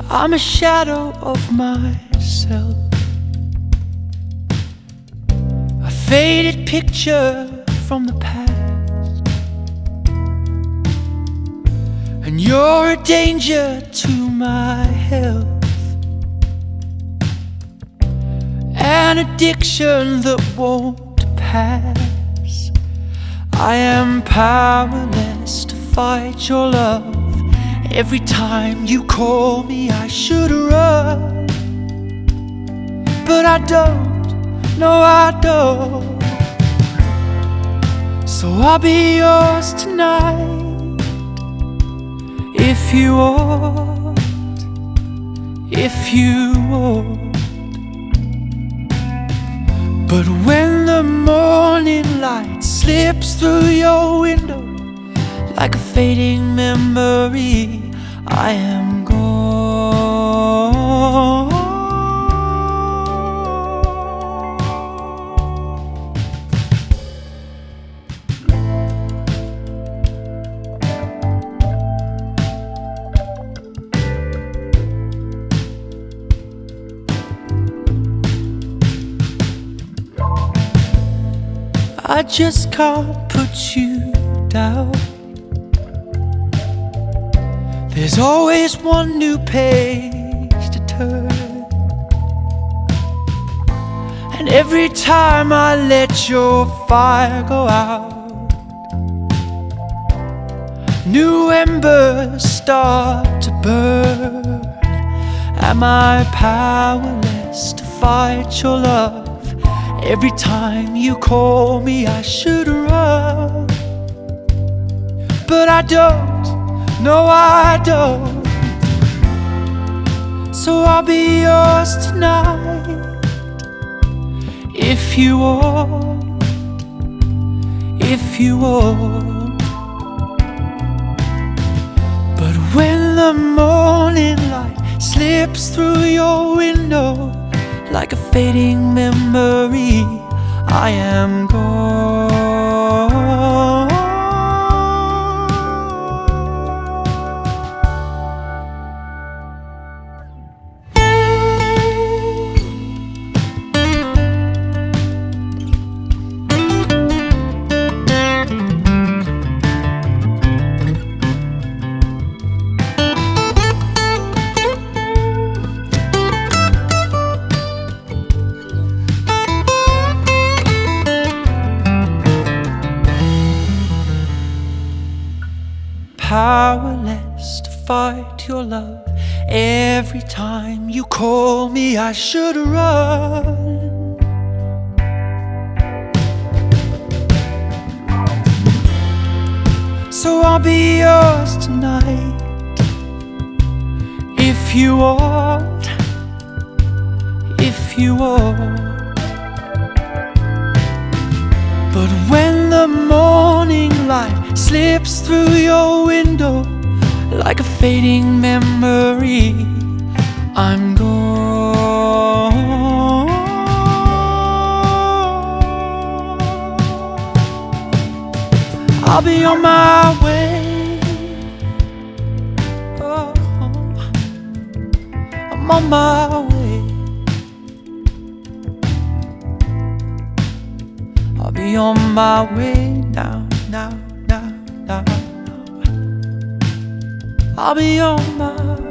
I'm a shadow of myself, a faded picture from the past, and you're a danger to my health, an addiction that won't pass. I am powerless to fight your love. Every time you call me, I should run, but I don't, no I don't. So I'll be yours tonight, if you want, if you want. But when the morning light slips through your window like a fading memory, I am gone. I just can't put you down. There's always one new page to turn, and every time I let your fire go out, new embers start to burn. Am I powerless to fight your love? Every time you call me, I should run, but I don't, no I don't. So I'll be yours tonight, if you want, if you want. But when the morning light slips through your window like a fading memory, I am gone. Powerless to fight your love. Every time you call me, I should run, so I'll be yours tonight, if you want, if you want. But when the morning light slips through your window like a fading memory, I'm gone. I'll be on my way. Oh, I'm on my way. I'll be on my way now, now, now, now. I'll be on my way.